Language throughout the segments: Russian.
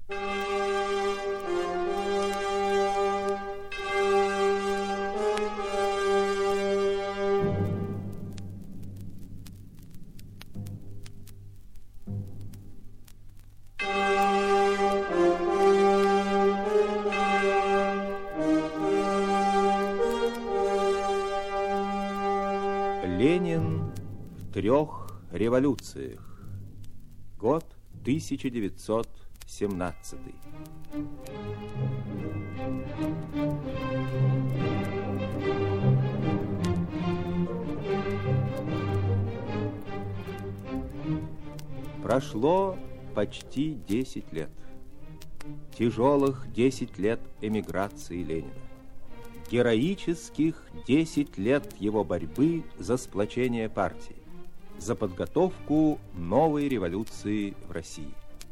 Ленин в 3 революциях. Год 1917. Прошло почти 10 лет. Тяжелых 10 лет эмиграции Ленина. Героических 10 лет его борьбы за сплочение партии, за подготовку новой революции в России.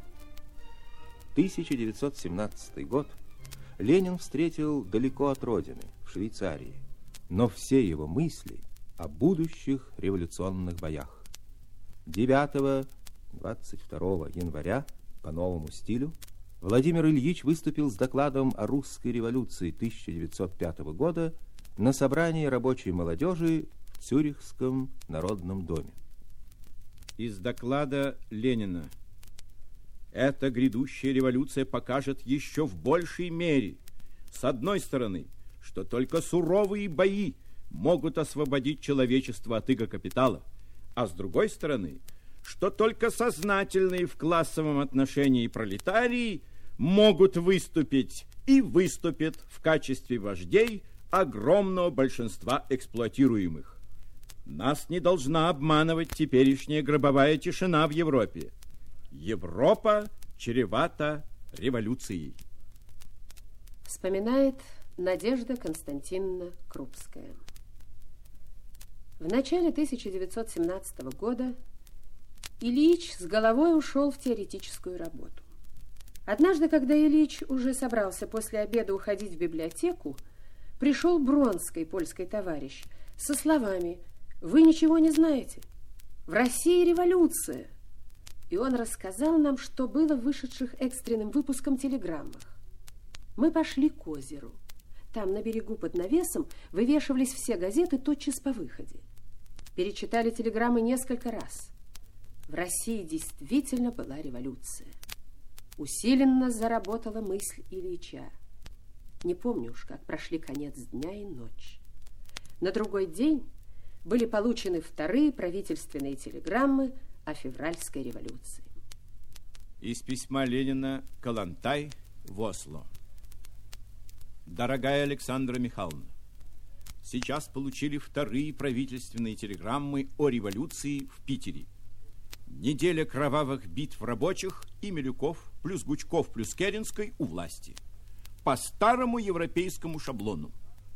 1917 год Ленин встретил далеко от родины, в Швейцарии, но все его мысли о будущих революционных боях. 9-22 января по новому стилю Владимир Ильич выступил с докладом о русской революции 1905 года на собрании рабочей молодежи в Цюрихском народном доме. Из доклада Ленина. Эта грядущая революция покажет еще в большей мере, с одной стороны, что только суровые бои могут освободить человечество от иго капитала, а с другой стороны, что только сознательные в классовом отношении пролетарии могут выступить и выступят в качестве вождей огромного большинства эксплуатируемых. Нас не должна обманывать теперешняя гробовая тишина в Европе. Европа чревата революцией. Вспоминает Надежда Константиновна Крупская. В начале 1917 года Ильич с головой ушел в теоретическую работу. Однажды, когда Ильич уже собрался после обеда уходить в библиотеку, пришел Бронский, польский товарищ, со словами: «Вы ничего не знаете. В России революция». И он рассказал нам, что было в вышедших экстренным выпуском телеграммах. Мы пошли к озеру. Там, на берегу под навесом, вывешивались все газеты тотчас по выходе. Перечитали телеграммы несколько раз. В России действительно была революция. Усиленно заработала мысль Ильича. Не помню уж, как прошли конец дня и ночь. На другой день были получены вторые правительственные телеграммы о февральской революции. Из письма Ленина Калантай в Осло. Дорогая Александра Михайловна, сейчас получили вторые правительственные телеграммы о революции в Питере. Неделя кровавых битв рабочих и Милюков, плюс Гучков, плюс Керенской у власти. По старому европейскому шаблону.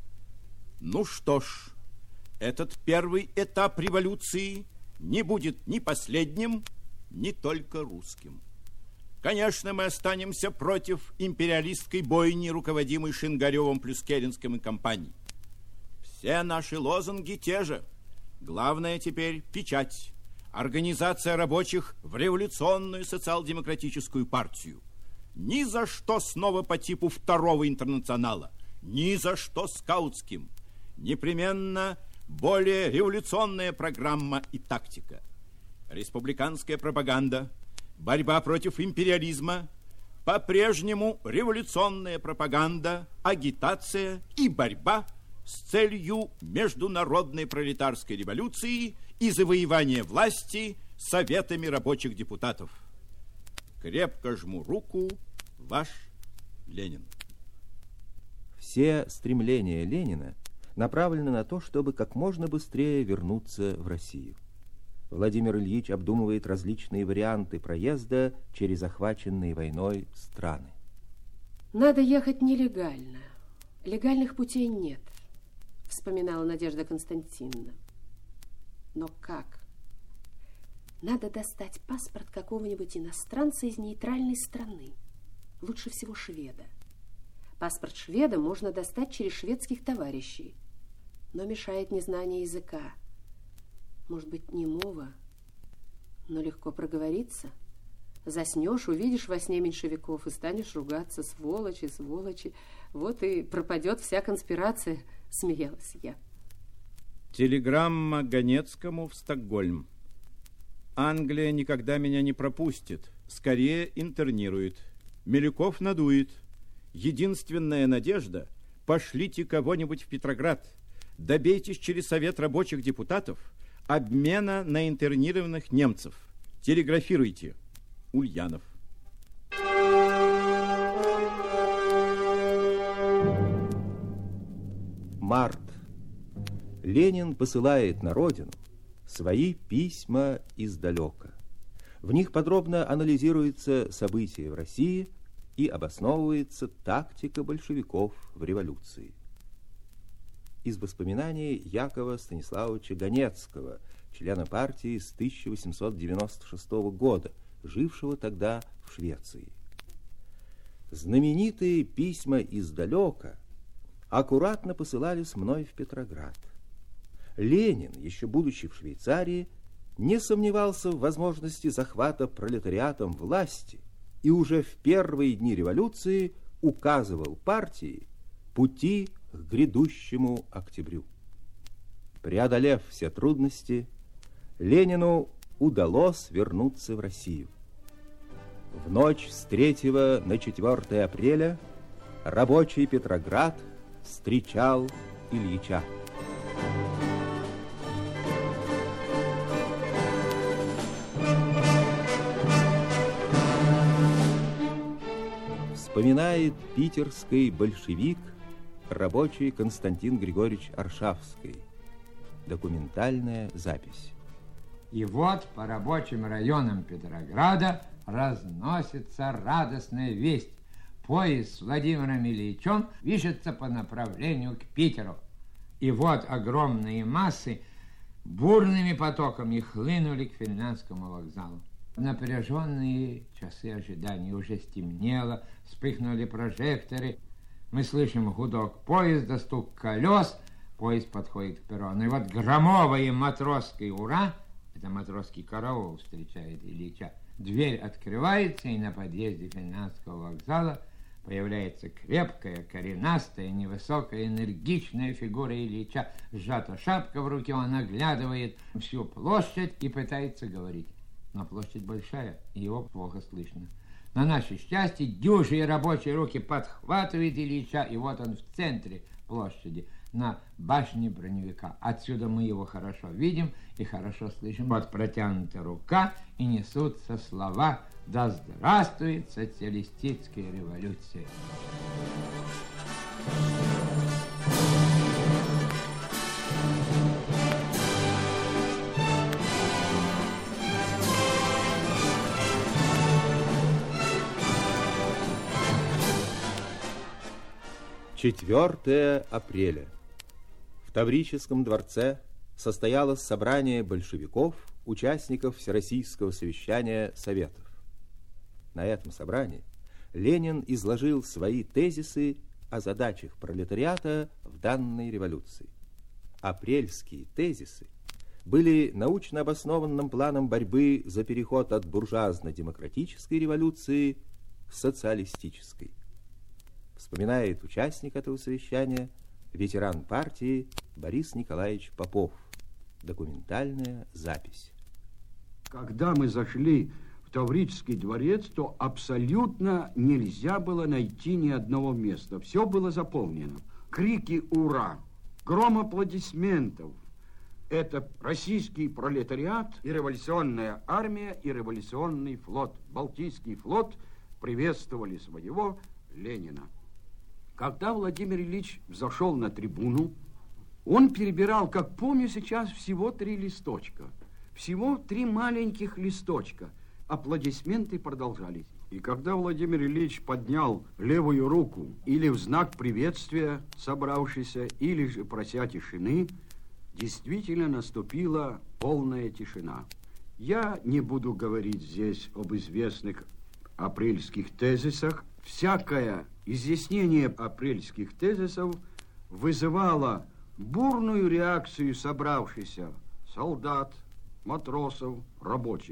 Ну что ж, этот первый этап революции не будет ни последним, ни только русским. Конечно, мы останемся против империалистской бойни, руководимой Шингаревым плюс Керенским и компанией. Все наши лозунги те же. Главное теперь печать. Организация рабочих в революционную социал-демократическую партию. Ни за что снова по типу второго интернационала. Ни за что скаутским. Непременно более революционная программа и тактика. Республиканская пропаганда, борьба против империализма, по-прежнему революционная пропаганда, агитация и борьба с целью международной пролетарской революции и завоевания власти советами рабочих депутатов. Крепко жму руку, ваш Ленин. Все стремления Ленина направлены на то, чтобы как можно быстрее вернуться в Россию. Владимир Ильич обдумывает различные варианты проезда через охваченные войной страны. Надо ехать нелегально. Легальных путей нет, вспоминала Надежда Константиновна. Но как? Надо достать паспорт какого-нибудь иностранца из нейтральной страны. Лучше всего шведа. Паспорт шведа можно достать через шведских товарищей. Но мешает незнание языка. Может быть, немого, но легко проговориться. Заснешь, увидишь во сне меньшевиков и станешь ругаться: сволочи, сволочи. Вот и пропадет вся конспирация, смеялась я. Телеграмма Ганецкому в Стокгольм. Англия никогда меня не пропустит. Скорее интернирует. Милюков надует. Единственная надежда – пошлите кого-нибудь в Петроград. Добейтесь через Совет рабочих депутатов обмена на интернированных немцев. Телеграфируйте. Ульянов. Март. Ленин посылает на родину свои письма издалека. В них подробно анализируются события в России и обосновывается тактика большевиков в революции. Из воспоминаний Якова Станиславовича Ганецкого, члена партии с 1896 года, жившего тогда в Швеции. Знаменитые письма издалека аккуратно посылались мной в Петроград. Ленин, еще будучи в Швейцарии, не сомневался в возможности захвата пролетариатом власти и уже в первые дни революции указывал партии пути к грядущему октябрю. Преодолев все трудности, Ленину удалось вернуться в Россию. В ночь с 3 на 4 апреля рабочий Петроград встречал Ильича. Вспоминает питерский большевик, рабочий Константин Григорьевич Аршавский. Документальная запись. И вот по рабочим районам Петрограда разносится радостная весть. Поезд с Владимиром Ильичем движется по направлению к Питеру. И вот огромные массы бурными потоками хлынули к Финляндскому вокзалу. Напряженные часы ожидания, уже стемнело, вспыхнули прожекторы. Мы слышим гудок поезда, стук колес, поезд подходит к перрону. И вот громовое матросское «Ура!» — это матросский караул встречает Ильича. Дверь открывается, и на подъезде Финляндского вокзала появляется крепкая, коренастая, невысокая, энергичная фигура Ильича. Сжата шапка в руке, он оглядывает всю площадь и пытается говорить. Но площадь большая, и его плохо слышно. На наше счастье, дюжие рабочие руки подхватывают Ильича, и вот он в центре площади, на башне броневика. Отсюда мы его хорошо видим и хорошо слышим. Вот протянута рука, и несутся слова: «Да здравствует социалистическая революция!» «4 апреля. В Таврическом дворце состоялось собрание большевиков, участников Всероссийского совещания Советов. На этом собрании Ленин изложил свои тезисы о задачах пролетариата в данной революции. Апрельские тезисы были научно обоснованным планом борьбы за переход от буржуазно-демократической революции к социалистической. Вспоминает участник этого совещания ветеран партии Борис Николаевич Попов. Документальная запись. Когда мы зашли в Таврический дворец, то абсолютно нельзя было найти ни одного места. Все было заполнено. Крики «Ура!», гром аплодисментов. Это российский пролетариат и революционная армия, и революционный флот. Балтийский флот приветствовали своего Ленина. Когда Владимир Ильич взошел на трибуну, он перебирал, как помню сейчас, всего 3 листочка. Всего 3 маленьких листочка. Аплодисменты продолжались. И когда Владимир Ильич поднял левую руку, или в знак приветствия собравшийся, или же прося тишины, действительно наступила полная тишина. Я не буду говорить здесь об известных апрельских тезисах. Всякое изъяснение апрельских тезисов вызывало бурную реакцию собравшихся солдат, матросов, рабочих.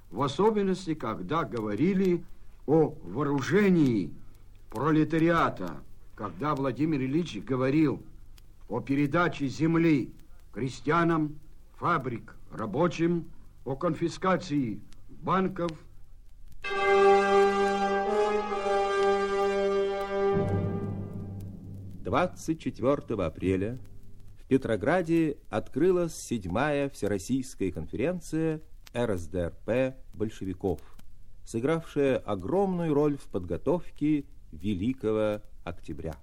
в особенности, когда говорили о вооружении пролетариата, когда Владимир Ильич говорил о передаче земли крестьянам, фабрик рабочим, о конфискации банков. — 24 апреля в Петрограде открылась 7-я Всероссийская конференция РСДРП большевиков, сыгравшая огромную роль в подготовке Великого Октября.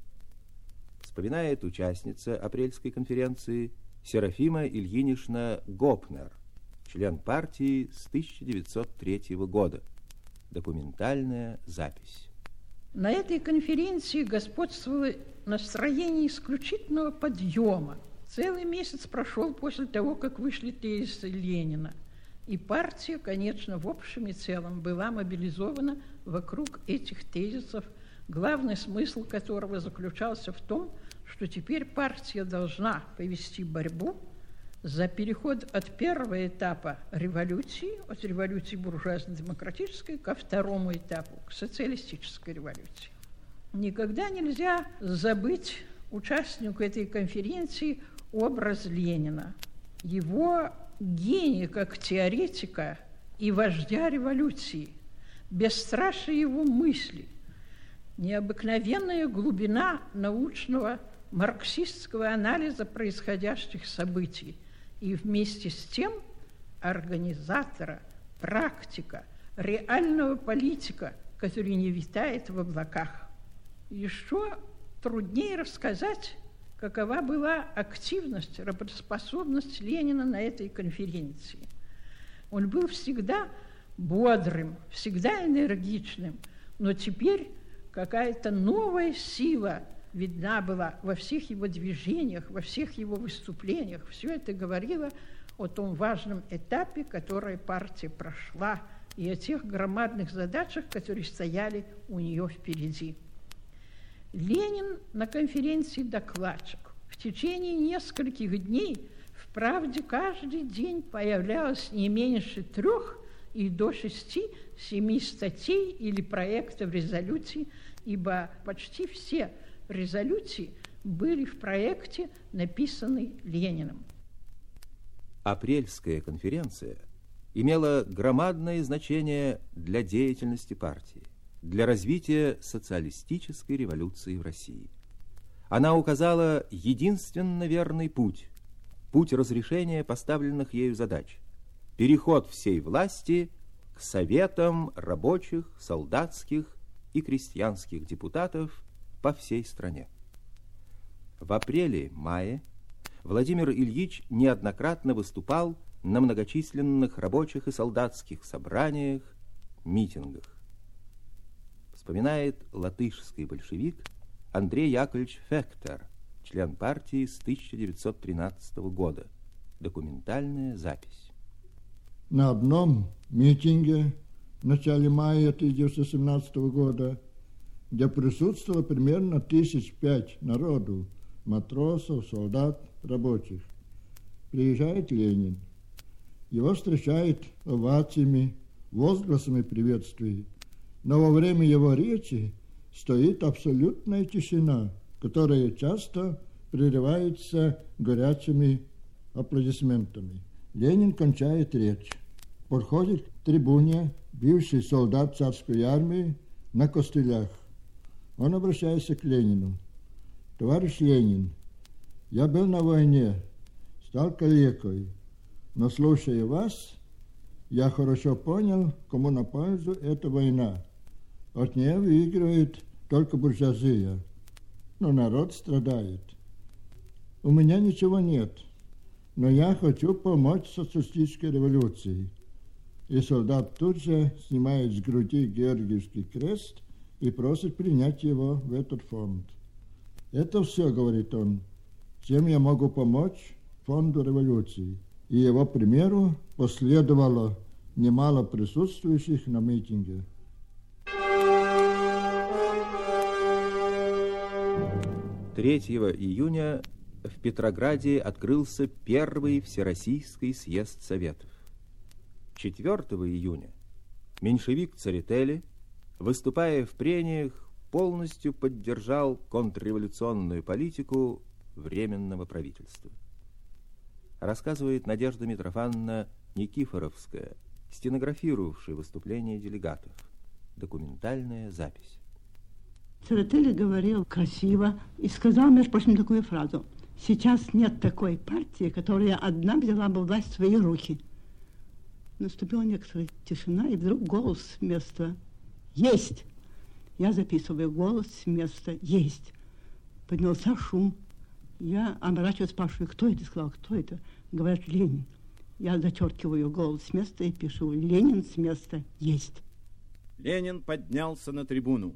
Вспоминает участница апрельской конференции Серафима Ильинична Гопнер, член партии с 1903 года. Документальная запись. На этой конференции господствовало настроение исключительного подъема. Целый месяц прошел после того, как вышли тезисы Ленина. И партия, конечно, в общем и целом была мобилизована вокруг этих тезисов, главный смысл которого заключался в том, что теперь партия должна повести борьбу за переход от первого этапа революции, от революции буржуазно-демократической, ко второму этапу, к социалистической революции. Никогда нельзя забыть участнику этой конференции образ Ленина, его гения как теоретика и вождя революции, бесстрашие его мысли, необыкновенная глубина научного марксистского анализа происходящих событий и вместе с тем организатора, практика, реального политика, который не витает в облаках. Еще труднее рассказать, какова была активность, работоспособность Ленина на этой конференции. Он был всегда бодрым, всегда энергичным, но теперь какая-то новая сила видна была во всех его движениях, во всех его выступлениях. Все это говорило о том важном этапе, который партия прошла, и о тех громадных задачах, которые стояли у нее впереди. Ленин на конференции докладчик. В течение нескольких дней в «Правде» каждый день появлялось не меньше 3 и до 6-7 статей или проектов резолюций, ибо почти все резолюции были в проекте, написанной Лениным. Апрельская конференция имела громадное значение для деятельности партии, для развития социалистической революции в России. Она указала единственно верный путь разрешения поставленных ею задач, переход всей власти к советам рабочих, солдатских и крестьянских депутатов по всей стране. В апреле-мае Владимир Ильич неоднократно выступал на многочисленных рабочих и солдатских собраниях, митингах. Вспоминает латышский большевик Андрей Яковлевич Фектер, член партии с 1913 года. Документальная запись. На одном митинге в начале мая 1917 года, где присутствовало примерно 1005 народу, матросов, солдат, рабочих, приезжает Ленин. Его встречают овациями, возгласами приветствий, но во время его речи стоит абсолютная тишина, которая часто прерывается горячими аплодисментами. Ленин кончает речь. Подходит к трибуне бывший солдат царской армии на костылях. Он обращается к Ленину. Товарищ Ленин, я был на войне, стал калекой, но слушая вас, я хорошо понял, кому на пользу эта война. От нее выигрывает только буржуазия, но народ страдает. У меня ничего нет, но я хочу помочь социалистической революции. И солдат тут же снимает с груди Георгиевский крест и просит принять его в этот фонд. Это все, говорит он, чем я могу помочь фонду революции. И его примеру последовало немало присутствующих на митинге. Третьего июня в Петрограде открылся первый Всероссийский съезд Советов. 4 июня меньшевик Церетели, выступая в прениях, полностью поддержал контрреволюционную политику Временного правительства. Рассказывает Надежда Митрофановна Никифоровская, стенографировавшая выступление делегатов. Документальная запись. Церетели говорил красиво и сказал, между прочим, такую фразу: «Сейчас нет такой партии, которая одна взяла бы власть в свои руки». Наступила некоторая тишина, и вдруг голос с места: «Есть!» Я записываю: голос с места: «Есть!» Поднялся шум. Я оборачиваюсь, спрашиваю: кто это? Сказал: кто это? Говорят: Ленин. Я зачеркиваю голос с места и пишу: Ленин с места: есть. Ленин поднялся на трибуну.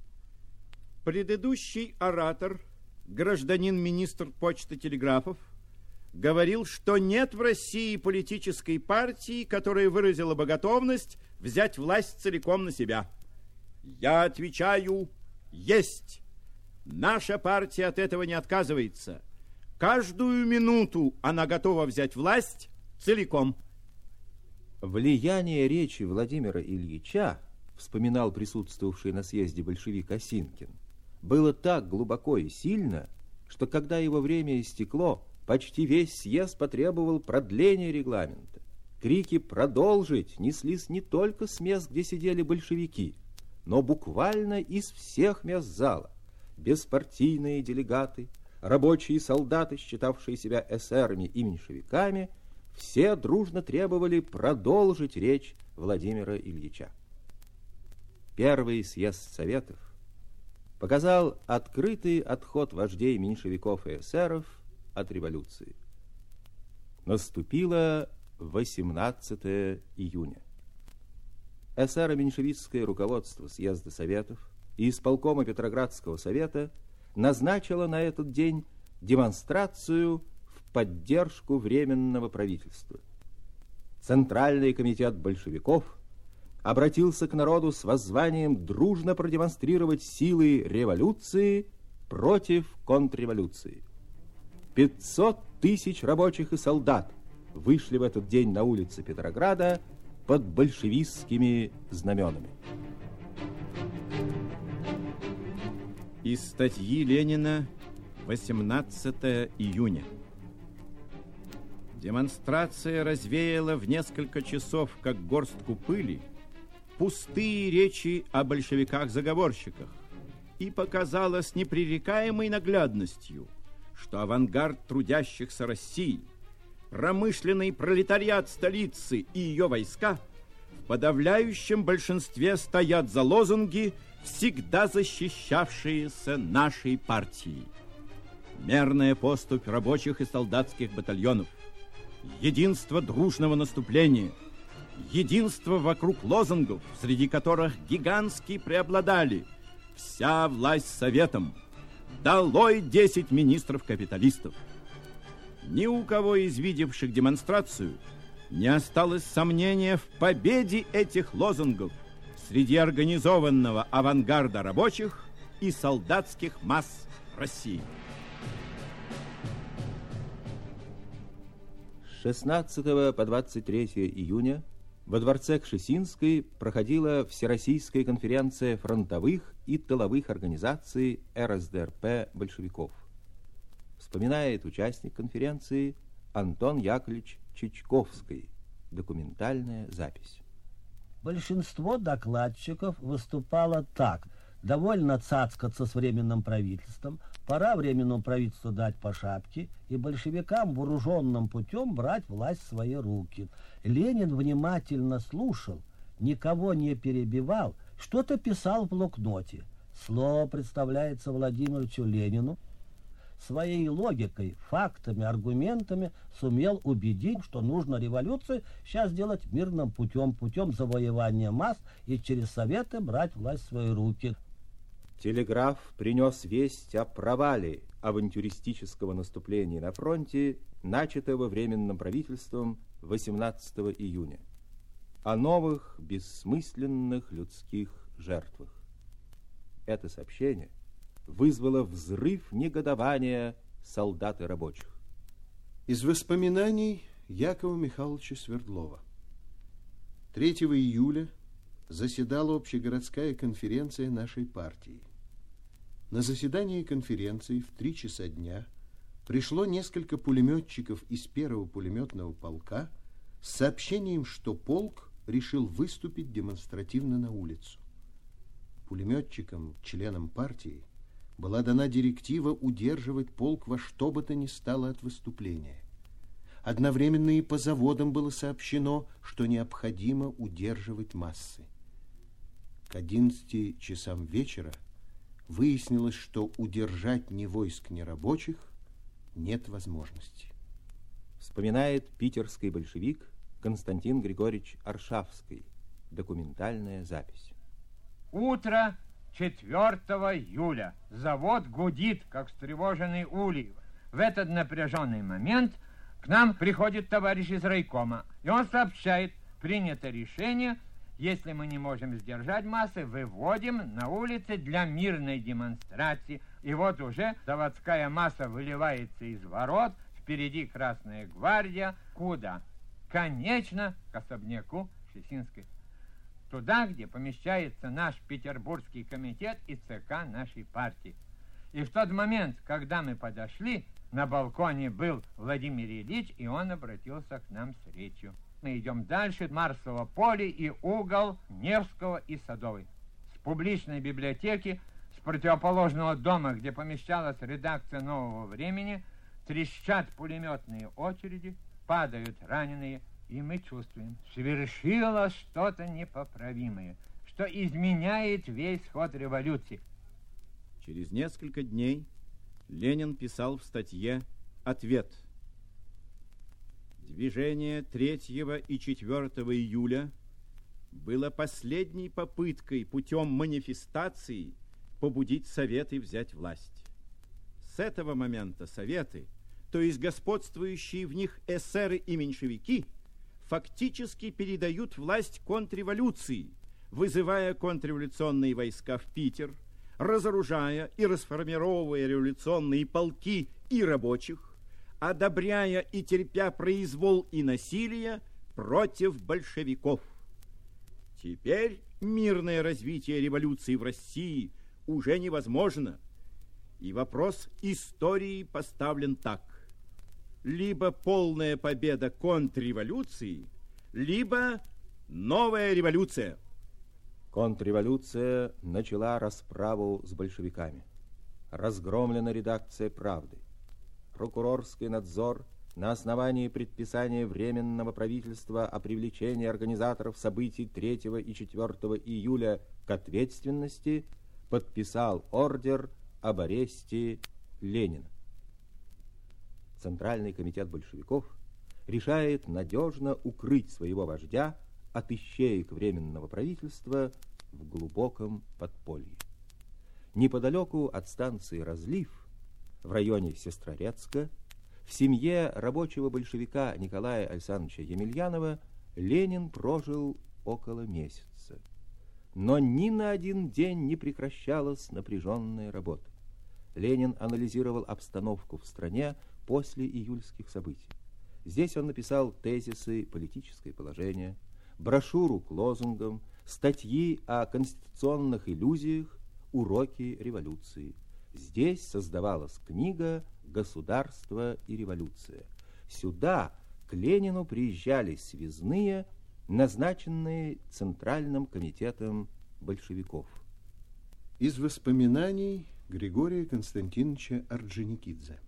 Предыдущий оратор, гражданин-министр почты телеграфов, говорил, что нет в России политической партии, которая выразила бы готовность взять власть целиком на себя. Я отвечаю: есть. Наша партия от этого не отказывается. Каждую минуту она готова взять власть целиком. Влияние речи Владимира Ильича, вспоминал присутствовавший на съезде большевик Осинкин, было так глубоко и сильно, что когда его время истекло, почти весь съезд потребовал продления регламента. Крики «продолжить» неслись не только с мест, где сидели большевики, но буквально из всех мест зала. Беспартийные делегаты, рабочие и солдаты, считавшие себя эсерами и меньшевиками, все дружно требовали продолжить речь Владимира Ильича. Первый съезд Советов показал открытый отход вождей меньшевиков и эсеров от революции. Наступило 18 июня. Эсеро-меньшевистское руководство съезда Советов и исполкома Петроградского совета назначило на этот день демонстрацию в поддержку Временного правительства. Центральный комитет большевиков обратился к народу с воззванием дружно продемонстрировать силы революции против контрреволюции. 500 тысяч рабочих и солдат вышли в этот день на улицы Петрограда под большевистскими знаменами. Из статьи Ленина 18 июня. Демонстрация развеяла в несколько часов, как горстку пыли, пустые речи о большевиках-заговорщиках и показала с непререкаемой наглядностью, что авангард трудящихся России, промышленный пролетариат столицы и ее войска в подавляющем большинстве стоят за лозунги, всегда защищавшиеся нашей партией. Мерная поступь рабочих и солдатских батальонов, единство дружного наступления, единство вокруг лозунгов, среди которых гигантски преобладали «Вся власть советом», «Долой 10 министров-капиталистов». Ни у кого из видевших демонстрацию не осталось сомнения в победе этих лозунгов среди организованного авангарда рабочих и солдатских масс России. 16 по 23 июня во дворце Кшесинской проходила Всероссийская конференция фронтовых и тыловых организаций РСДРП большевиков. Вспоминает участник конференции Антон Яковлевич Чичковский. Документальная запись. Большинство докладчиков выступало так: довольно цацкаться с Временным правительством, пора Временному правительству дать по шапке и большевикам вооруженным путем брать власть в свои руки. Ленин внимательно слушал, никого не перебивал, что-то писал в блокноте. Слово представляется Владимировичу Ленину. Своей логикой, фактами, аргументами сумел убедить, что нужно революцию сейчас делать мирным путем, путем завоевания масс и через советы брать власть в свои руки. Телеграф принес весть о провале авантюристического наступления на фронте, начатого Временным правительством 18 июня, о новых бессмысленных людских жертвах. Это сообщение вызвало взрыв негодования солдат и рабочих. Из воспоминаний Якова Михайловича Свердлова. 3 июля заседала общегородская конференция нашей партии. На заседание конференции в 3 часа дня пришло несколько пулеметчиков из 1-го пулеметного полка с сообщением, что полк решил выступить демонстративно на улицу. Пулеметчикам, членам партии, была дана директива удерживать полк во что бы то ни стало от выступления. Одновременно и по заводам было сообщено, что необходимо удерживать массы. К 11 часам вечера выяснилось, что удержать ни войск, ни рабочих нет возможности. Вспоминает питерский большевик Константин Григорьевич Аршавский. Документальная запись. Утро 4 июля. Завод гудит, как встревоженный улей. В этот напряженный момент к нам приходит товарищ из райкома, и он сообщает: принято решение, если мы не можем сдержать массы, выводим на улицы для мирной демонстрации. И вот уже заводская масса выливается из ворот, впереди Красная гвардия. Куда? Конечно, к особняку Шесинской. Туда, где помещается наш Петербургский комитет и ЦК нашей партии. И в тот момент, когда мы подошли, на балконе был Владимир Ильич, и он обратился к нам с речью. Мы идем дальше, Марсово поле и угол Невского и Садовой. С публичной библиотеки, с противоположного дома, где помещалась редакция «Нового времени», трещат пулеметные очереди, падают раненые, и мы чувствуем, совершилось что-то непоправимое, что изменяет весь ход революции. Через несколько дней Ленин писал в статье «Ответ». Движение 3 и 4 июля было последней попыткой путем манифестации побудить Советы взять власть. С этого момента Советы, то есть господствующие в них эсеры и меньшевики, фактически передают власть контрреволюции, вызывая контрреволюционные войска в Питер, разоружая и расформировывая революционные полки и рабочих, одобряя и терпя произвол и насилие против большевиков. Теперь мирное развитие революции в России уже невозможно, и вопрос истории поставлен так: либо полная победа контрреволюции, либо новая революция. Контрреволюция начала расправу с большевиками. Разгромлена редакция «Правды». Прокурорский надзор на основании предписания Временного правительства о привлечении организаторов событий 3 и 4 июля к ответственности подписал ордер об аресте Ленина. Центральный комитет большевиков решает надежно укрыть своего вождя от ищеек Временного правительства в глубоком подполье. Неподалеку от станции «Разлив», в районе Сестрорецка, в семье рабочего большевика Николая Александровича Емельянова Ленин прожил около месяца. Но ни на один день не прекращалась напряженная работа. Ленин анализировал обстановку в стране после июльских событий. Здесь он написал тезисы «Политическое положение», брошюру к лозунгам, статьи о конституционных иллюзиях, уроки революции. Здесь создавалась книга «Государство и революция». Сюда к Ленину приезжали связные, назначенные Центральным комитетом большевиков. Из воспоминаний Григория Константиновича Орджоникидзе.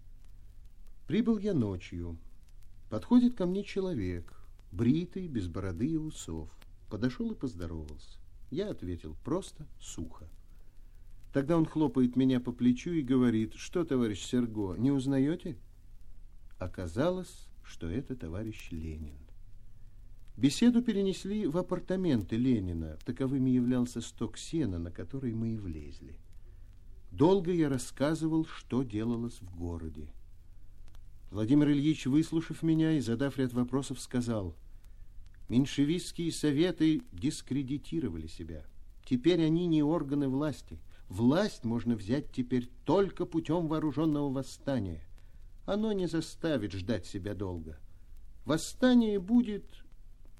Прибыл я ночью. Подходит ко мне человек, бритый, без бороды и усов. Подошел и поздоровался. Я ответил просто, сухо. Тогда он хлопает меня по плечу и говорит: что, товарищ Серго, не узнаете? Оказалось, что это товарищ Ленин. Беседу перенесли в апартаменты Ленина. Таковыми являлся сток сена, на который мы и влезли. Долго я рассказывал, что делалось в городе. Владимир Ильич, выслушав меня и задав ряд вопросов, сказал: меньшевистские советы дискредитировали себя. Теперь они не органы власти. Власть можно взять теперь только путем вооруженного восстания. Оно не заставит ждать себя долго. Восстание будет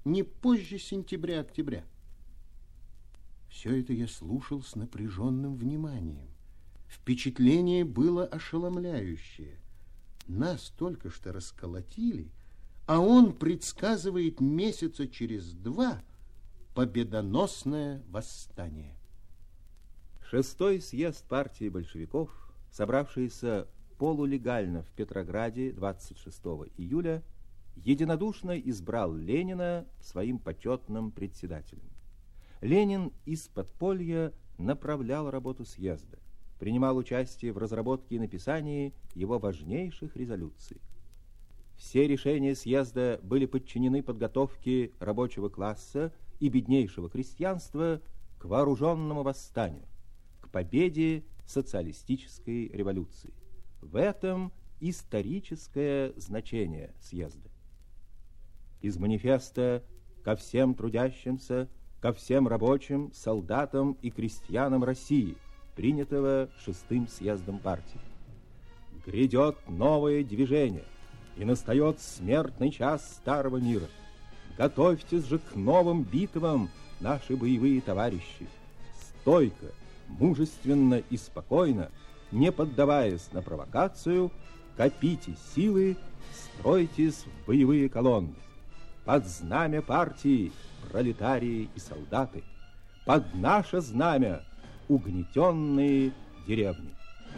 не позже сентября-октября. Все это я слушал с напряженным вниманием. Впечатление было ошеломляющее. Нас только что расколотили, а он предсказывает месяца через 2 победоносное восстание. Шестой съезд партии большевиков, собравшийся полулегально в Петрограде 26 июля, единодушно избрал Ленина своим почетным председателем. Ленин из подполья направлял работу съезда, принимал участие в разработке и написании его важнейших резолюций. Все решения съезда были подчинены подготовке рабочего класса и беднейшего крестьянства к вооруженному восстанию, к победе социалистической революции. В этом историческое значение съезда. Из манифеста ко всем трудящимся, ко всем рабочим, солдатам и крестьянам России, принятого 6-м съездом партии. Грядет новое движение, и настает смертный час старого мира. Готовьтесь же к новым битвам, наши боевые товарищи. Стойко, мужественно и спокойно, не поддаваясь на провокацию, копите силы, стройтесь в боевые колонны. Под знамя партии пролетарии и солдаты, под наше знамя угнетенные деревни.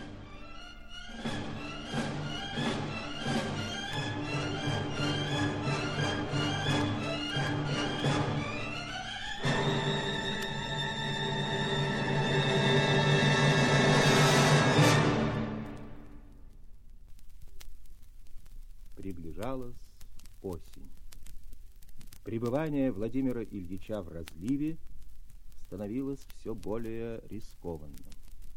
Приближалась осень. Пребывание Владимира Ильича в разливе становилось все более рискованным.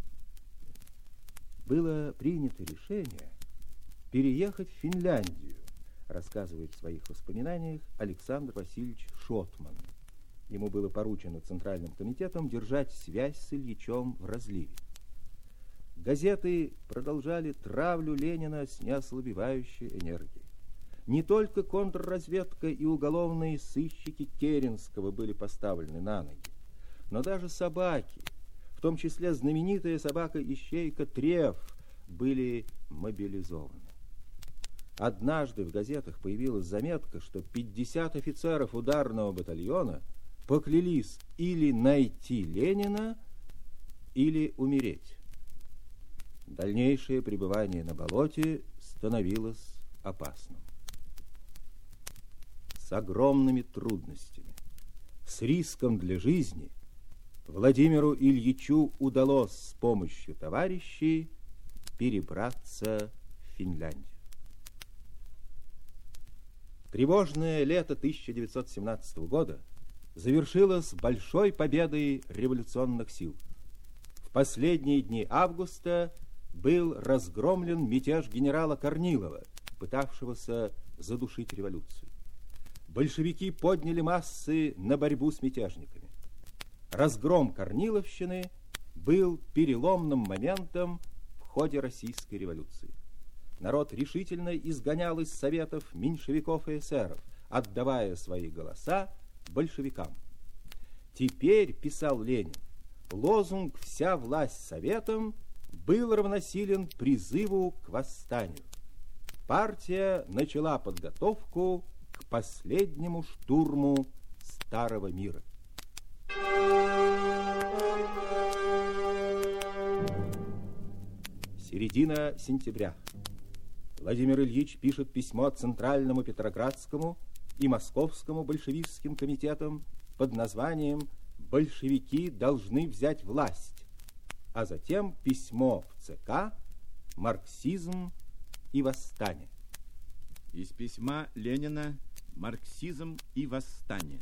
Было принято решение переехать в Финляндию, рассказывает в своих воспоминаниях Александр Васильевич Шотман. Ему было поручено Центральным комитетом держать связь с Ильичем в разливе. Газеты продолжали травлю Ленина с неослабевающей энергией. Не только контрразведка и уголовные сыщики Керенского были поставлены на ноги, но даже собаки, в том числе знаменитая собака-ищейка Треф, были мобилизованы. Однажды в газетах появилась заметка, что 50 офицеров ударного батальона поклялись или найти Ленина, или умереть. Дальнейшее пребывание на болоте становилось опасным. С огромными трудностями, с риском для жизни Владимиру Ильичу удалось с помощью товарищей перебраться в Финляндию. Тревожное лето 1917 года завершилось большой победой революционных сил. В последние дни августа был разгромлен мятеж генерала Корнилова, пытавшегося задушить революцию. Большевики подняли массы на борьбу с мятежниками. Разгром Корниловщины был переломным моментом в ходе российской революции. Народ решительно изгонял из советов меньшевиков и эсеров, отдавая свои голоса большевикам. Теперь, писал Ленин, лозунг «Вся власть советам» был равносилен призыву к восстанию. Партия начала подготовку к последнему штурму старого мира. Середина сентября. Владимир Ильич пишет письмо Центральному Петроградскому и Московскому большевистским комитетам под названием «Большевики должны взять власть», а затем письмо в ЦК «Марксизм и восстание». Из письма Ленина «Марксизм и восстание».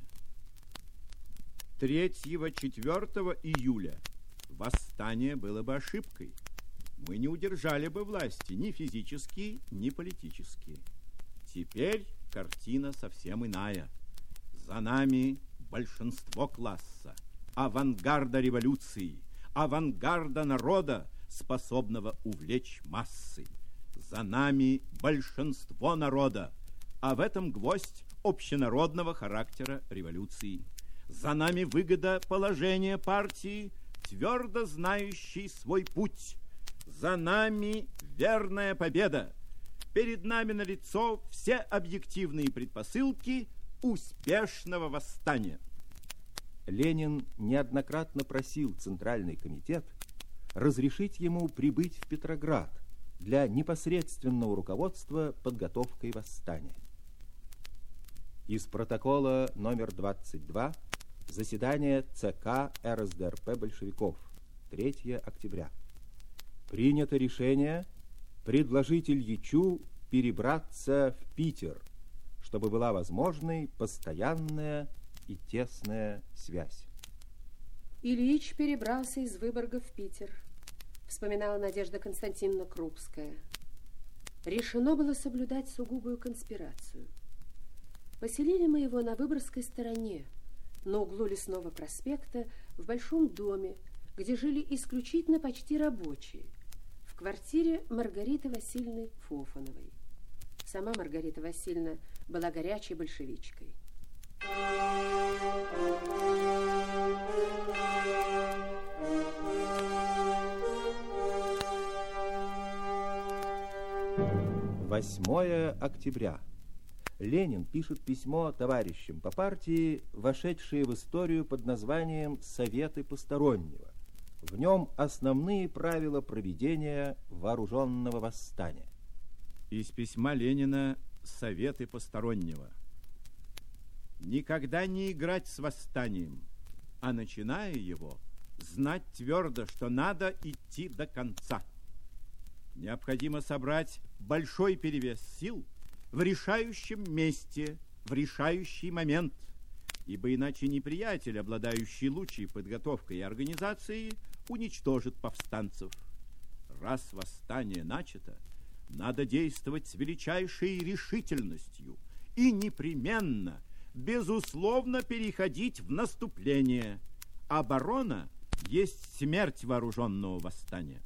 3-4 июля восстание было бы ошибкой. Мы не удержали бы власти ни физически, ни политически. Теперь картина совсем иная. За нами большинство класса, авангарда революции, авангарда народа, способного увлечь массы. За нами большинство народа, а в этом гвоздь общенародного характера революции. За нами выгода положения партии, твердо знающей свой путь. За нами верная победа. Перед нами налицо все объективные предпосылки успешного восстания. Ленин неоднократно просил Центральный комитет разрешить ему прибыть в Петроград для непосредственного руководства подготовкой восстания. Из протокола номер 22 заседания ЦК РСДРП большевиков 3 октября. Принято решение предложить Ильичу перебраться в Питер, чтобы была возможной постоянная и тесная связь. Ильич перебрался из Выборга в Питер, вспоминала Надежда Константиновна Крупская. Решено было соблюдать сугубую конспирацию. Поселили мы его на Выборгской стороне, на углу Лесного проспекта, в большом доме, где жили исключительно почти рабочие, в квартире Маргариты Васильевны Фофановой. Сама Маргарита Васильевна была горячей большевичкой. «8 октября. Ленин пишет письмо товарищам по партии, вошедшие в историю под названием «Советы постороннего». В нем основные правила проведения вооруженного восстания. Из письма Ленина «Советы постороннего». Никогда не играть с восстанием, а начиная его, знать твердо, что надо идти до конца. Необходимо собрать большой перевес сил в решающем месте, в решающий момент, ибо иначе неприятель, обладающий лучшей подготовкой и организацией, уничтожит повстанцев. Раз восстание начато, надо действовать с величайшей решительностью и непременно, безусловно, переходить в наступление. Оборона есть смерть вооруженного восстания.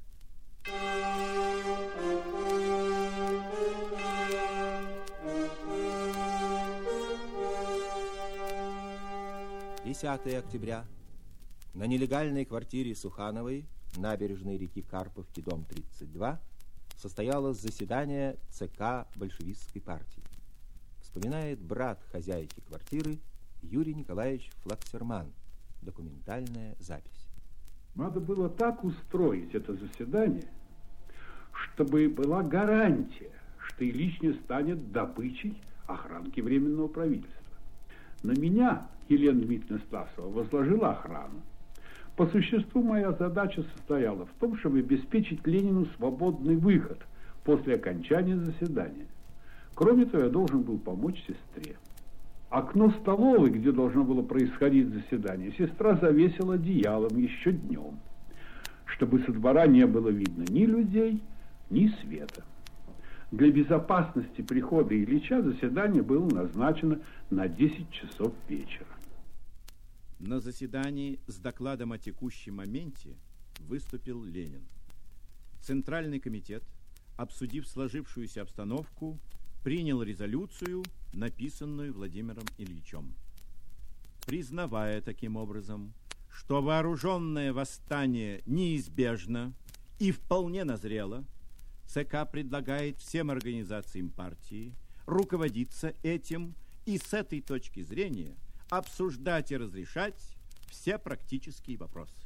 10 октября. На нелегальной квартире Сухановой, набережной реки Карповки, дом 32, состоялось заседание ЦК большевистской партии. Вспоминает брат хозяйки квартиры Юрий Николаевич Флаксерман. Документальная запись. Надо было так устроить это заседание, чтобы была гарантия, что Ильич не станет добычей охранки Временного правительства. На меня Елена Дмитриевна Стасова возложила охрану. По существу моя задача состояла в том, чтобы обеспечить Ленину свободный выход после окончания заседания. Кроме того, я должен был помочь сестре. Окно столовой, где должно было происходить заседание, сестра завесила одеялом еще днем, чтобы со двора не было видно ни людей, ни света. Для безопасности прихода Ильича заседание было назначено на 10 часов вечера. На заседании с докладом о текущем моменте выступил Ленин. Центральный комитет, обсудив сложившуюся обстановку, принял резолюцию, написанную Владимиром Ильичем. Признавая таким образом, что вооруженное восстание неизбежно и вполне назрело, ЦК предлагает всем организациям партии руководиться этим и с этой точки зрения обсуждать и разрешать все практические вопросы.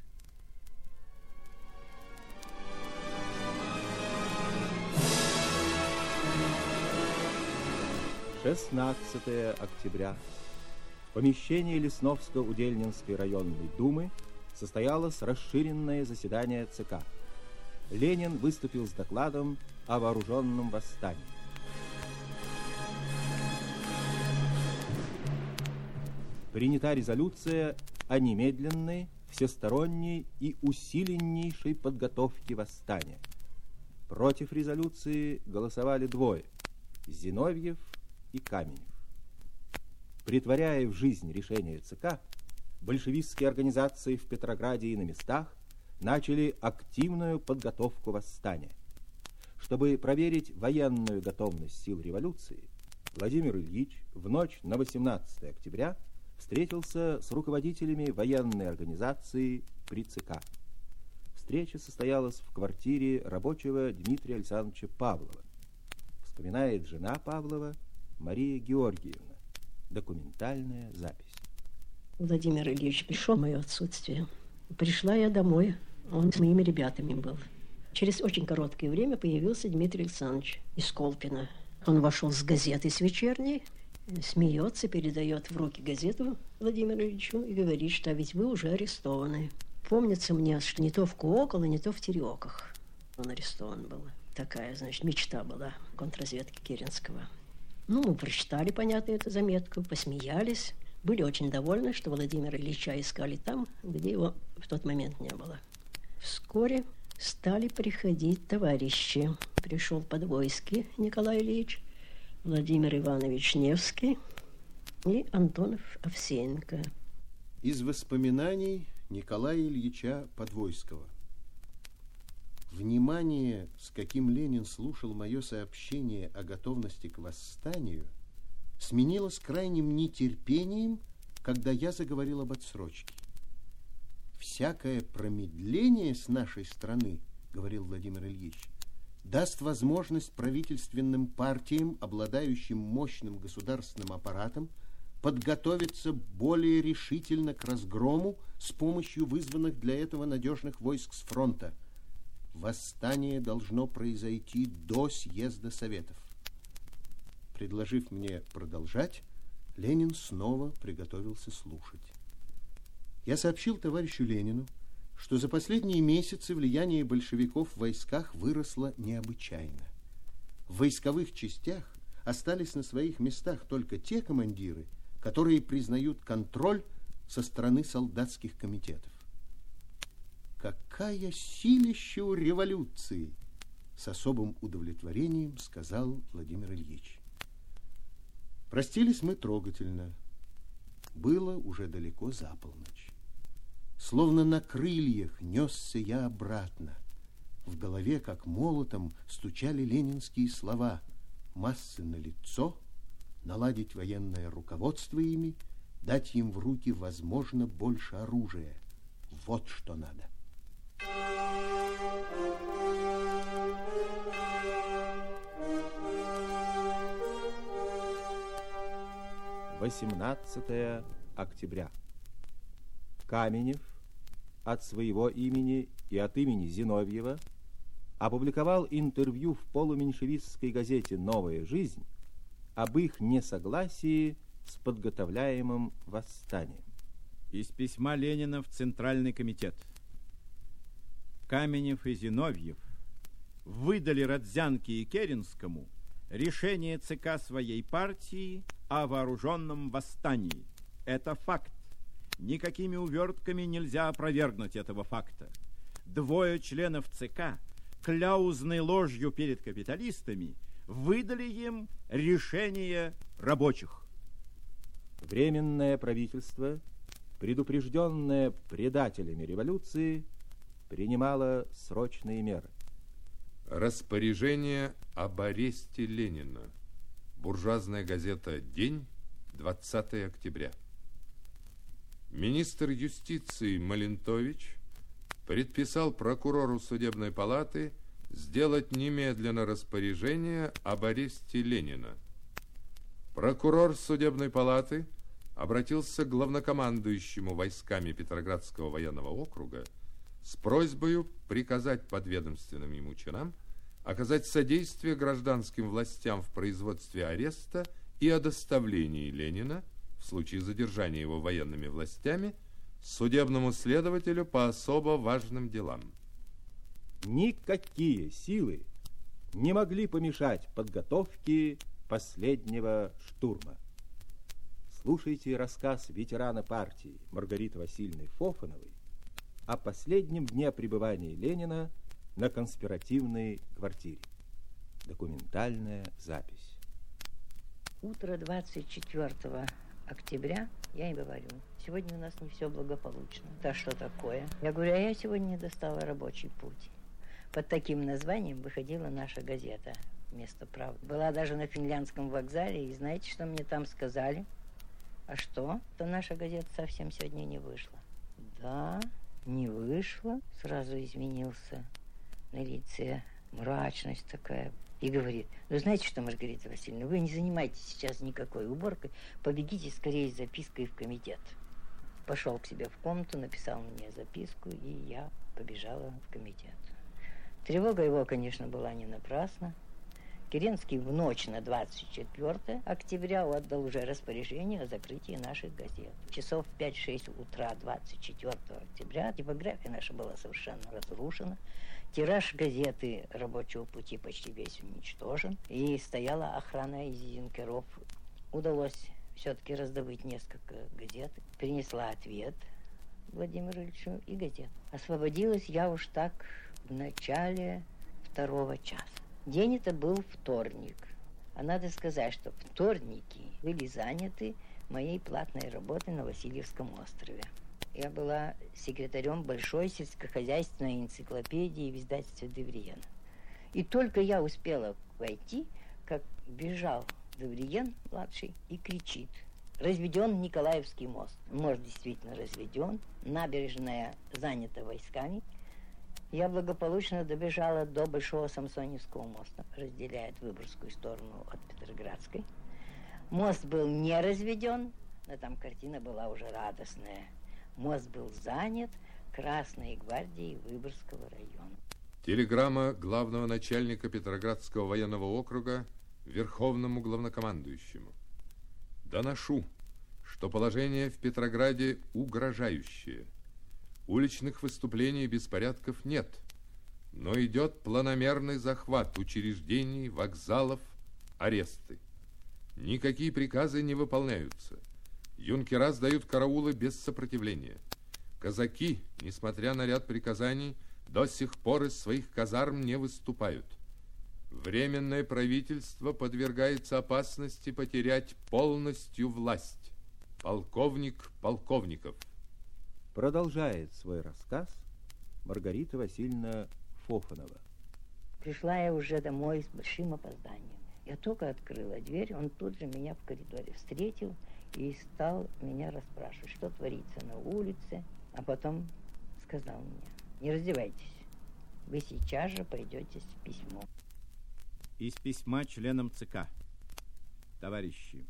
— 16 октября. В помещении Лесновско-Удельнинской районной думы состоялось расширенное заседание ЦК. Ленин выступил с докладом о вооруженном восстании. Принята резолюция о немедленной, всесторонней и усиленнейшей подготовке восстания. Против резолюции голосовали двое – Зиновьев и Каменев. Претворяя в жизнь решение ЦК, большевистские организации в Петрограде и на местах начали активную подготовку восстания. Чтобы проверить военную готовность сил революции, Владимир Ильич в ночь на 18 октября встретился с руководителями военной организации при ЦК. Встреча состоялась в квартире рабочего Дмитрия Александровича Павлова. Вспоминает жена Павлова Мария Георгиевна. Документальная запись. Владимир Ильич пришел в мое отсутствие. Пришла я домой, он с моими ребятами был. Через очень короткое время появился Дмитрий Александрович из Колпина. Он вошел с газетой с вечерней, смеется, передает в руки газету Владимиру Ильичу и говорит, что ведь вы уже арестованы. Помнится мне, что не то в Куоколо, не то в Тереоках он арестован был. Такая, значит, мечта была контрразведки Керенского. Ну, мы прочитали, понятно, эту заметку, посмеялись. Были очень довольны, что Владимира Ильича искали там, где его в тот момент не было. Вскоре стали приходить товарищи. Пришел Подвойский Николай Ильич, Владимир Иванович Невский и Антонов Овсеенко. Из воспоминаний Николая Ильича Подвойского. Внимание, с каким Ленин слушал мое сообщение о готовности к восстанию, сменилось крайним нетерпением, когда я заговорил об отсрочке. «Всякое промедление с нашей стороны, — говорил Владимир Ильич, — даст возможность правительственным партиям, обладающим мощным государственным аппаратом, подготовиться более решительно к разгрому с помощью вызванных для этого надежных войск с фронта. Восстание должно произойти до съезда Советов». Предложив мне продолжать, Ленин снова приготовился слушать. Я сообщил товарищу Ленину, что за последние месяцы влияние большевиков в войсках выросло необычайно. В войсковых частях остались на своих местах только те командиры, которые признают контроль со стороны солдатских комитетов. «Какая силища у революции!» — с особым удовлетворением сказал Владимир Ильич. Простились мы трогательно. Было уже далеко за полночь. Словно на крыльях несся я обратно. В голове, как молотом, стучали ленинские слова: массы налицо, наладить военное руководство ими, дать им в руки, возможно, больше оружия. Вот что надо. — 18 октября. Каменев от своего имени и от имени Зиновьева опубликовал интервью в полуменьшевистской газете «Новая жизнь» об их несогласии с подготовляемым восстанием. Из письма Ленина в Центральный комитет. Каменев и Зиновьев выдали Родзянке и Керенскому решение ЦК своей партии о вооруженном восстании. Это факт. Никакими увертками нельзя опровергнуть этого факта. Двое членов ЦК, кляузной ложью перед капиталистами, выдали им решение рабочих. Временное правительство, предупрежденное предателями революции, принимало срочные меры. Распоряжение об аресте Ленина. Буржуазная газета «День», 20 октября. Министр юстиции Малентович предписал прокурору судебной палаты сделать немедленно распоряжение об аресте Ленина. Прокурор судебной палаты обратился к главнокомандующему войсками Петроградского военного округа с просьбой приказать подведомственным ему чинам оказать содействие гражданским властям в производстве ареста и о доставлении Ленина, в случае задержания его военными властями, судебному следователю по особо важным делам. Никакие силы не могли помешать подготовке последнего штурма. Слушайте рассказ ветерана партии Маргариты Васильевны Фофановой о последнем дне пребывания Ленина на конспиративной квартире. Документальная запись. Утро 24 октября я и говорю: сегодня у нас не все благополучно. Да что такое? Я говорю: а я сегодня не достала рабочий путь. Под таким названием выходила наша газета. место правды. Была даже на Финляндском вокзале, и знаете, что мне там сказали? А что? То наша газета совсем сегодня не вышла. Да, не вышла. Сразу изменился на лице, мрачность такая. И говорит: ну знаете что, Маргарита Васильевна, вы не занимайтесь сейчас никакой уборкой, побегите скорее с запиской в комитет. Пошел к себе в комнату, написал мне записку, и я побежала в комитет. Тревога его, конечно, была не напрасна. Керенский в ночь на 24 октября отдал уже распоряжение о закрытии наших газет. Часов в 5-6 утра 24 октября типография наша была совершенно разрушена. Тираж газеты «Рабочего пути» почти весь уничтожен. И стояла охрана из юнкеров. Удалось все-таки раздобыть несколько газет. Принесла ответ Владимиру Ильичу и газет. Освободилась я уж так в начале 2 часа. День это был вторник. А надо сказать, что вторники были заняты моей платной работой на Васильевском острове. Я была секретарем большой сельскохозяйственной энциклопедии в издательстве Девриена. И только я успела войти, как бежал Девриен, младший, и кричит: разведен Николаевский мост. Мост действительно разведен, набережная занята войсками. Я благополучно добежала до Большого Самсоневского моста, разделяет Выборгскую сторону от Петроградской. Мост был не разведен, но там картина была уже радостная. Мост был занят Красной гвардией Выборгского района. Телеграмма главного начальника Петроградского военного округа Верховному главнокомандующему. Доношу, что положение в Петрограде угрожающее. Уличных выступлений и беспорядков нет, но идет планомерный захват учреждений, вокзалов, аресты. Никакие приказы не выполняются. Юнкера сдают караулы без сопротивления. Казаки, несмотря на ряд приказаний, до сих пор из своих казарм не выступают. Временное правительство подвергается опасности потерять полностью власть. Полковник Полковников. Продолжает свой рассказ Маргарита Васильевна Фофанова. Пришла я уже домой с большим опозданием. Я только открыла дверь, он тут же меня в коридоре встретил и стал меня расспрашивать, что творится на улице. А потом сказал мне: не раздевайтесь, вы сейчас же пойдете с письмом. Из письма членам ЦК. Товарищи,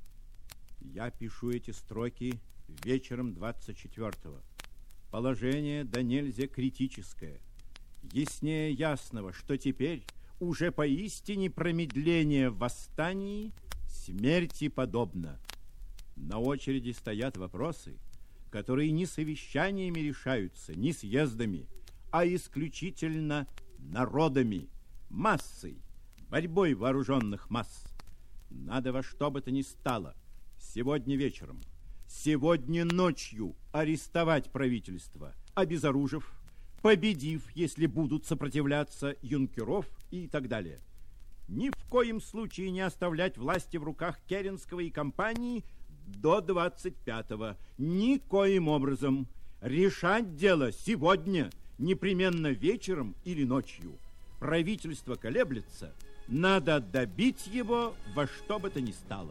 я пишу эти строки вечером 24-го. Положение да нельзя критическое. Яснее ясного, что теперь уже поистине промедление в восстании смерти подобно. На очереди стоят вопросы, которые не совещаниями решаются, не съездами, а исключительно народами, массой, борьбой вооруженных масс. Надо во что бы то ни стало сегодня вечером, сегодня ночью арестовать правительство, обезоружив, победив, если будут сопротивляться, юнкеров и так далее. Ни в коем случае не оставлять власти в руках Керенского и компании до 25-го. Никоим образом. Решать дело сегодня, непременно вечером или ночью. Правительство колеблется, надо добить его во что бы то ни стало.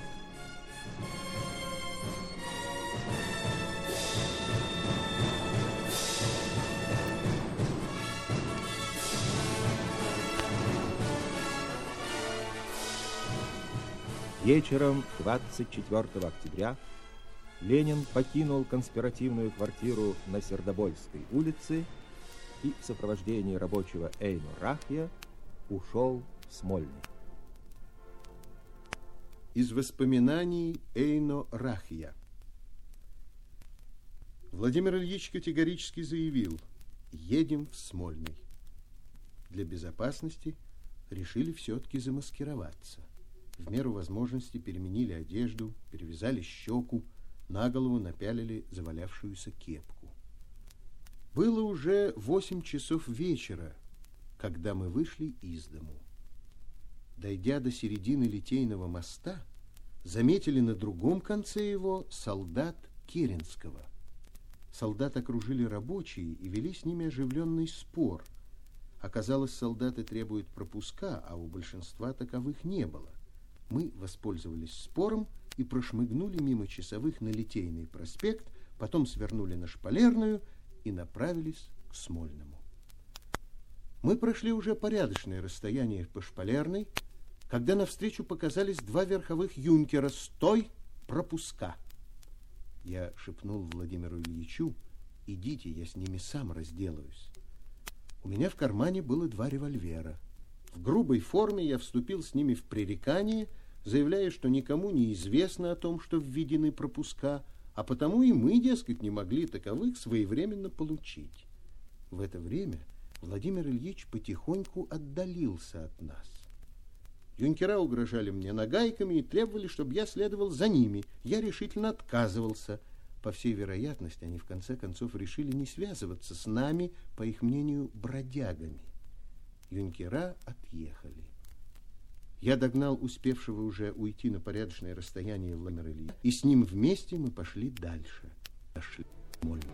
Вечером 24 октября Ленин покинул конспиративную квартиру на Сердобольской улице и в сопровождении рабочего Эйно Рахья ушел в Смольный. Из воспоминаний Эйно Рахья. Владимир Ильич категорически заявил: едем в Смольный. Для безопасности решили все-таки замаскироваться. В меру возможности переменили одежду, перевязали щеку, на голову напялили завалявшуюся кепку. Было уже 8 часов вечера, когда мы вышли из дому. Дойдя до середины Литейного моста, заметили на другом конце его солдат Керенского. Солдат окружили рабочие и вели с ними оживленный спор. Оказалось, солдаты требуют пропуска, а у большинства таковых не было. Мы воспользовались спором и прошмыгнули мимо часовых на Литейный проспект, потом свернули на Шпалерную и направились к Смольному. Мы прошли уже порядочное расстояние по Шпалерной, когда навстречу показались два верховых юнкера. «Стой! Пропуска!» Я шепнул Владимиру Ильичу: «Идите, я с ними сам разделаюсь». У меня в кармане было 2 револьвера. В грубой форме я вступил с ними в пререкание, заявляя, что никому не известно о том, что введены пропуска, а потому и мы, дескать, не могли таковых своевременно получить. В это время Владимир Ильич потихоньку отдалился от нас. Юнкера угрожали мне нагайками и требовали, чтобы я следовал за ними. Я решительно отказывался. По всей вероятности, они в конце концов решили не связываться с нами, по их мнению, бродягами. Юнкера отъехали. Я догнал успевшего уже уйти на порядочное расстояние Владимира Ильича, и с ним вместе мы пошли дальше. Дошли к Смольному.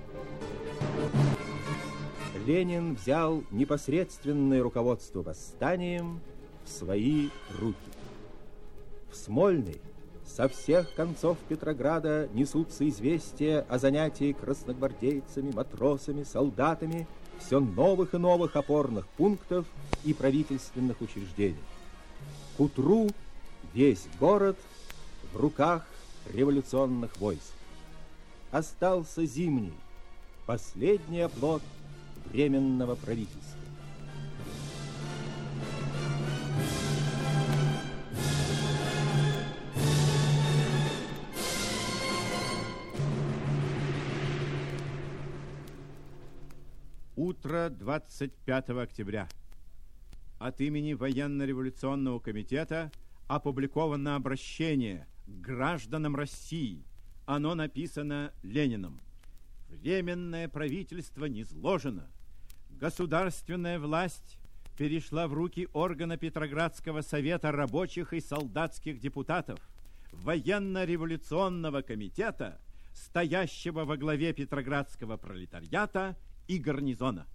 Ленин взял непосредственное руководство восстанием в свои руки. В Смольный со всех концов Петрограда несутся известия о занятии красногвардейцами, матросами, солдатами все новых и новых опорных пунктов и правительственных учреждений. К утру весь город в руках революционных войск. Остался Зимний, последний оплот Временного правительства. Утро 25 октября. От имени Военно-революционного комитета опубликовано обращение к гражданам России. Оно написано Лениным. Временное правительство низложено. Государственная власть перешла в руки органа Петроградского совета рабочих и солдатских депутатов, Военно-революционного комитета, стоящего во главе петроградского пролетариата и гарнизона.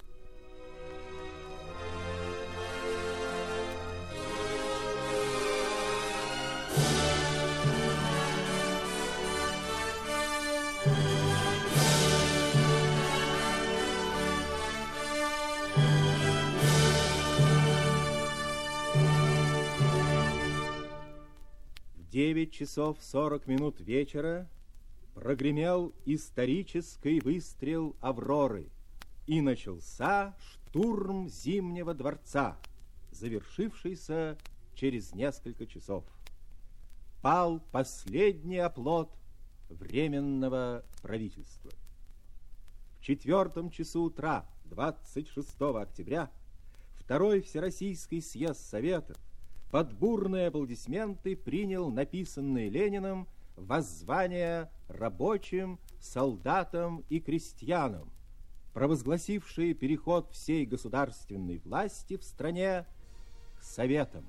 В 9 часов 40 минут вечера прогремел исторический выстрел «Авроры», и начался штурм Зимнего дворца, завершившийся через несколько часов. Пал последний оплот Временного правительства. В 4 часу утра 26 октября Второй Всероссийский съезд Советов под бурные аплодисменты принял написанные Лениным воззвания рабочим, солдатам и крестьянам, провозгласившие переход всей государственной власти в стране к Советам.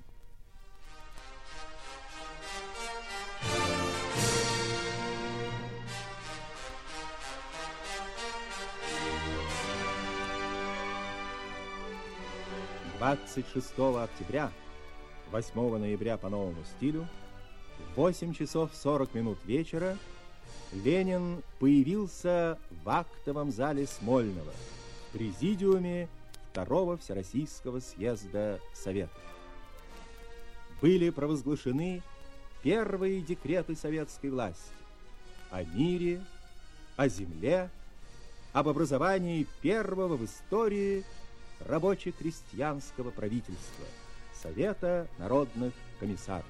«26 октября, 8 ноября по новому стилю, в 8 часов 40 минут вечера Ленин появился в актовом зале Смольного, в президиуме Второго Всероссийского съезда Советов. Были провозглашены первые декреты советской власти о мире, о земле, об образовании первого в истории рабоче-крестьянского правительства Совета народных комиссаров.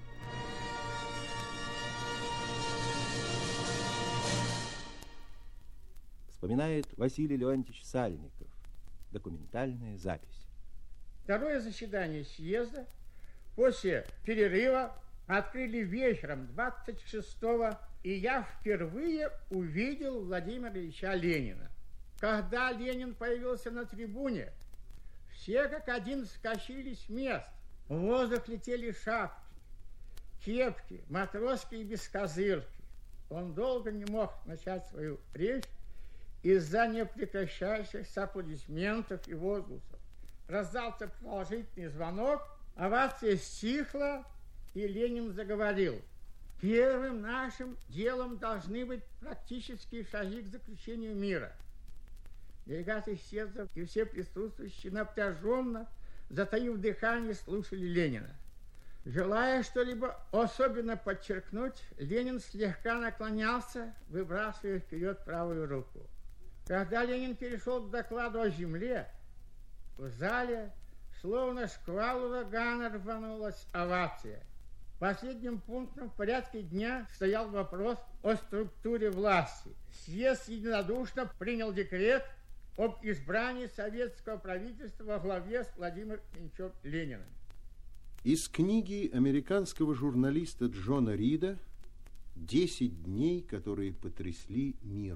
Вспоминает Василий Леонтьевич Сальников. Документальная запись. Второе заседание съезда после перерыва открыли вечером 26-го, и я впервые увидел Владимира Ильича Ленина. Когда Ленин появился на трибуне, все как один вскочили с мест. В воздух летели шапки, кепки, матросские бескозырки. Он долго не мог начать свою речь, из-за непрекращающихся аплодисментов и возгласов раздался продолжительный звонок, овация стихла, и Ленин заговорил. Первым нашим делом должны быть практические шаги к заключению мира. Делегаты съездов и все присутствующие напряженно, затаив дыхание, слушали Ленина. Желая что-либо особенно подчеркнуть, Ленин слегка наклонялся, выбрасывая вперед правую руку. Когда Ленин перешел к докладу о земле, в зале, словно шквал урагана, рванулась овация. Последним пунктом в порядке дня стоял вопрос о структуре власти. Съезд единодушно принял декрет об избрании советского правительства во главе с Владимиром Ильичем Лениным. Из книги американского журналиста Джона Рида «10 дней, которые потрясли мир».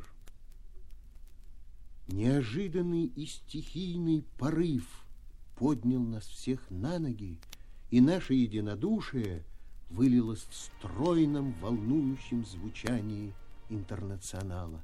Неожиданный и стихийный порыв поднял нас всех на ноги, и наше единодушие вылилось в стройном, волнующем звучании интернационала.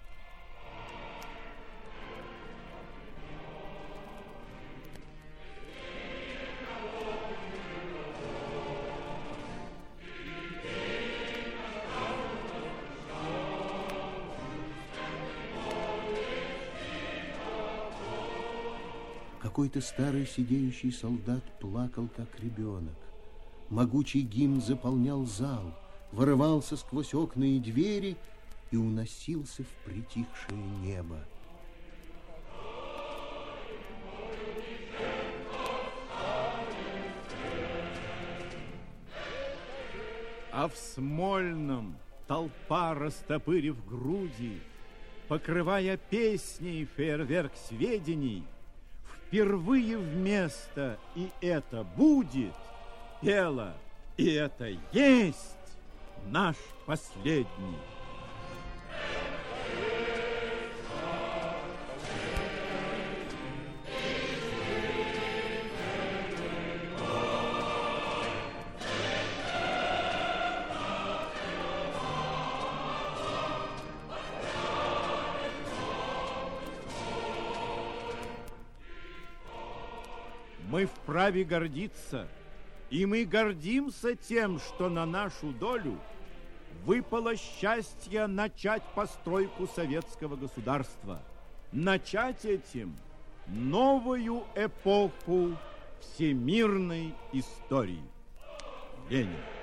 Какой-то старый сидеющий солдат плакал, как ребенок. Могучий гимн заполнял зал, вырывался сквозь окна и двери и уносился в притихшее небо. А в Смольном толпа, растопырив груди, покрывая песней фейерверк сведений, впервые вместо «и это будет» пела «и это есть наш последний». Мы вправе гордиться, и мы гордимся тем, что на нашу долю выпало счастье начать постройку советского государства, начать этим новую эпоху всемирной истории. Ленин.